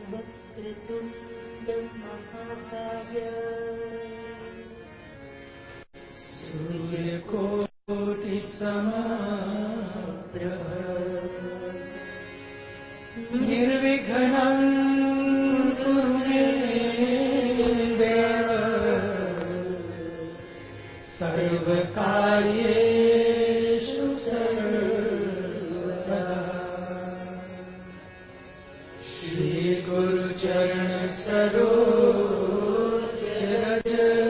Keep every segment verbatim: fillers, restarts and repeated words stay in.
वक्रतुण्ड महाकाय सूर्यकोटि समप्रभ निर्विघ्नं कुरु मे देव सर्वकार्येषु सर्वदा। श्री गुरु चरण सरोज रज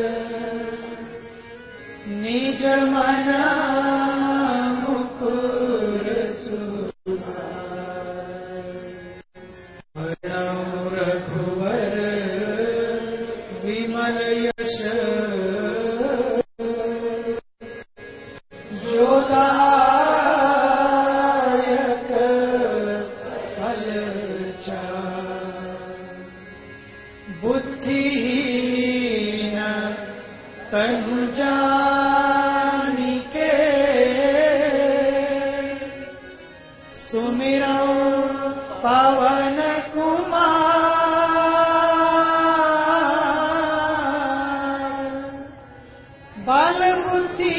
निज मन मुकुर सुधार रघुवर विमल यश जोदायक फलचार बुद्धिहीन तनु जानिके सुमिरौ पवन कुमार बल बुद्धि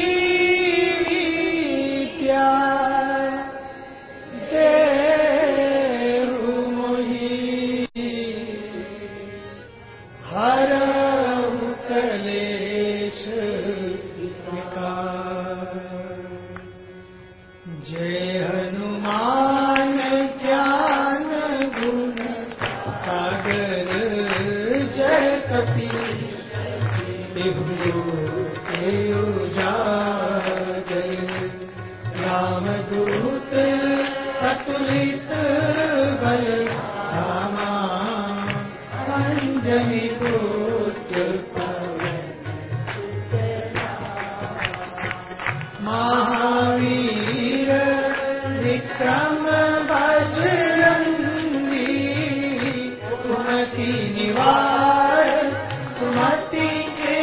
विद्या देहु मोहि हरहु कलेश विकार। जय हनुमान ज्ञान गुण सागर जय कपीश तिहु उजागर रामदूत अतुलित बल धामा अंजनी पुत्र महावीर विक्रम बजरंगी सुमति निवार सुमति के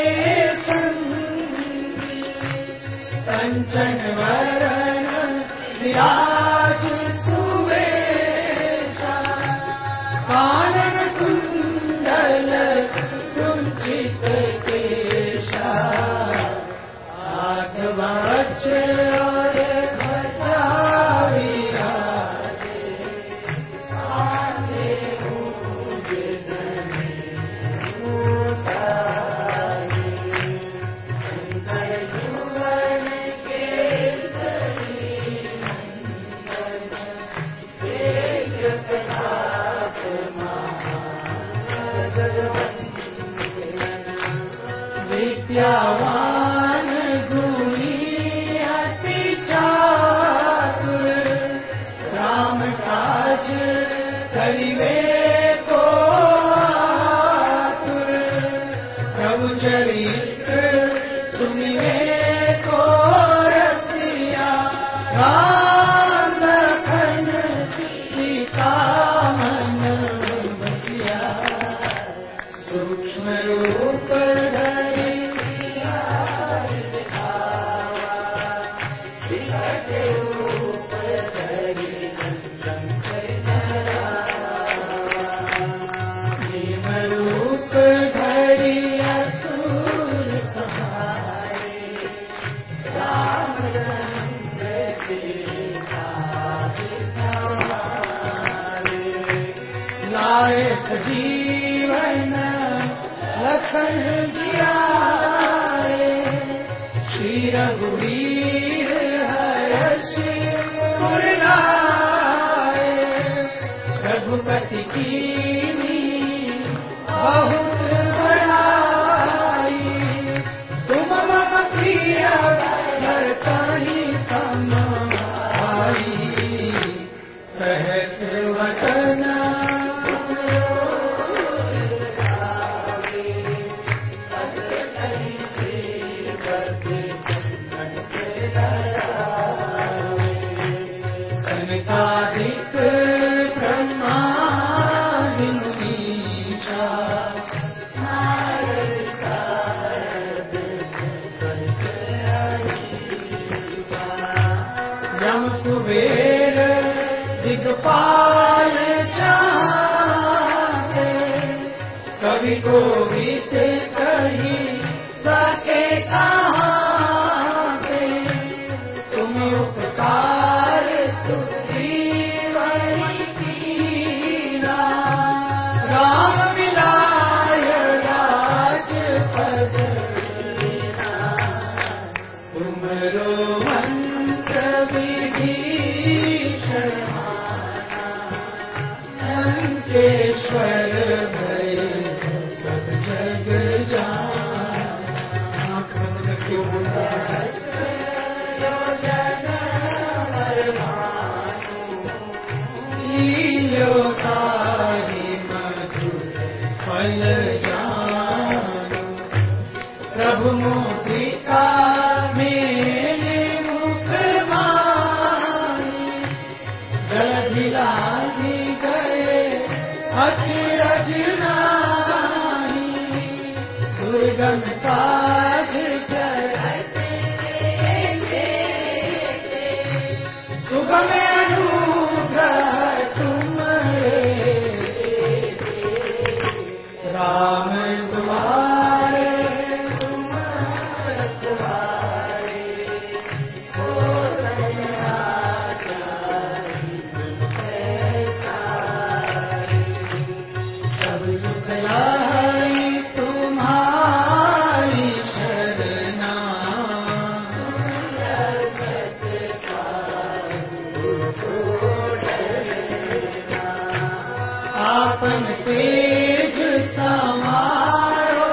संगी कंचन वरण विराज सुवेशा कानन कुंडल कुंचित केशा हाथ वज्र और ध्वजा विराजे आगे भुज धने मुसारे शंकर सुवन केसरी नंदन तेज प्रताप महाजगवंदन विद्यावान गुणी अति चातुर राम काज करिवे को आतुर प्रभु चरित्र सुनिवे को रसिया राम लखन सीता मन बसिया सूक्ष्म रूप धरि सजीवन लखन जियाए श्री रघुवीर हर्षि उर लाए रघुपति कीनी बहुत बड़ाई तुम मम प्रिय भरताहि सम भाई सहस वदन सनकादिक ब्रह्मादि मुनीषा नारद सारद यम कुबेर दिगपाल चार कवि को गीत कही सके कहाँ से, तुम उपकार सुग्रीवनि कीना। राम मिलाय राजपद लीना, तुमरो मंत्र विभीषण माना। लंकेश्वर भय सब जग जाना, क्यों योजन परमाणु, लील्यो ताहि मधुर फल जानु। प्रभु मुद्रिका मेरे मुख माहि, जलधि लांघि गए अचरज नाहि। दुर्गम काज जगत सुगम अनुग्रह तुम्हारे। राम तुम्हारे तुम रखवारे, हो सब सुख लाई तुम्हारी शरणा। आपन तेज समारो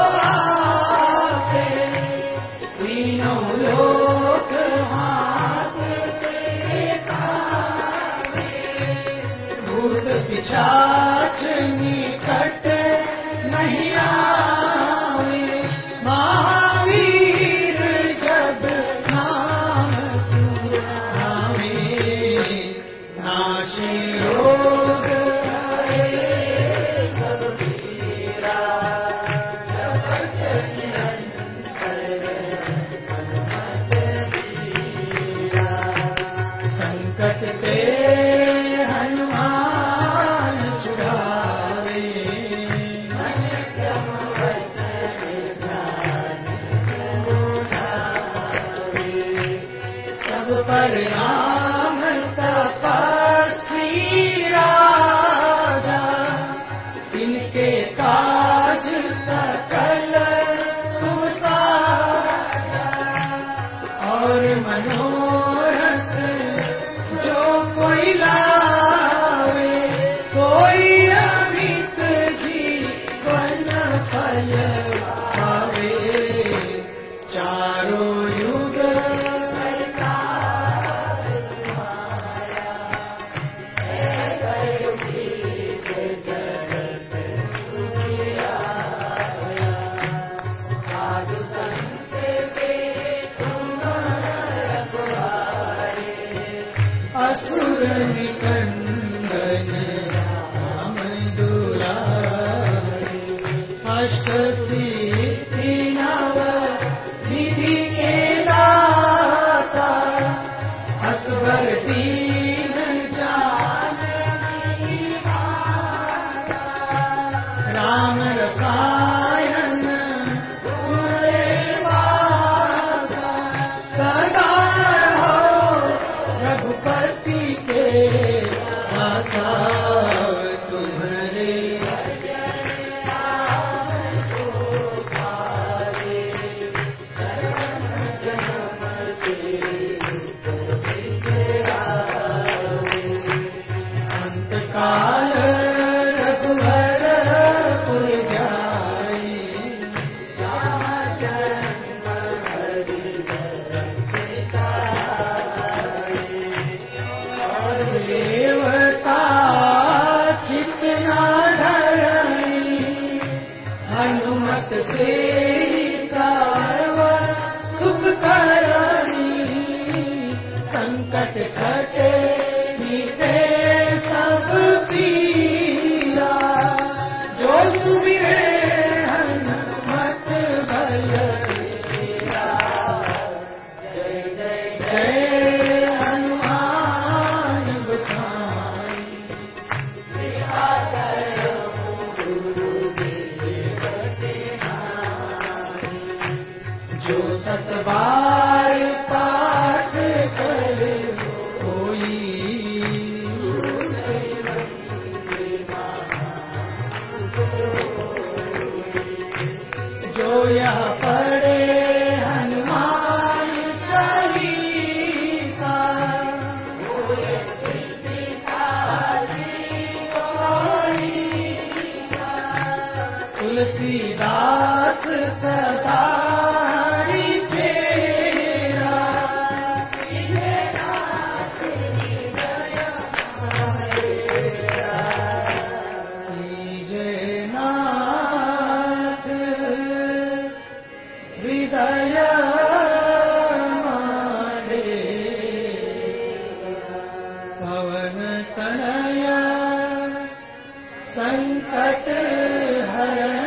आपे, तीनों लोक हाथ तेरे तारे। भूत पिशाच निकट नहीं आवे, महावीर जब नाम सुनावे। नाशे रोग सब पीरा, जपत निरंतर हनुमत बीरा। संकट ते हनुमान छुड़ावे, मन क्रम वचन ध्यान उठावे। सब पर राम तपस्वी राजा, इनके काज सकल तुम साजा। और मनोरथ जो कोई लावे, सोई अमित जीवन फल पावे। चारों युग प्रताप तुम्हारा, है कलयुगीत जगत उजियारा। साधु संत के तुम रखवारे, असुर निकंदन राम दुलारे। अष्ट सिद्धि नव निधि के दाता, असबर दीन जानकी माता। राम रसायन तुम्हारे वासा, सदा रहो रघुपति के आसा। तुम्हारे काल रघुवर पुर जाई, जहाँ जन्म हरि धरती। और देवता चित्त न धरई, हनुमत से सर्व सुख करई। संकट कटे मीते सब पीरा, जो सुमिरे हनुमत बलबीरा। जय जय जय हनुमान गोसाई, कृपा करो गुरुदेव तुलसीदास सदा हरि तेरा कीजे नाथ हृदय मारे पवन तनय संकट हर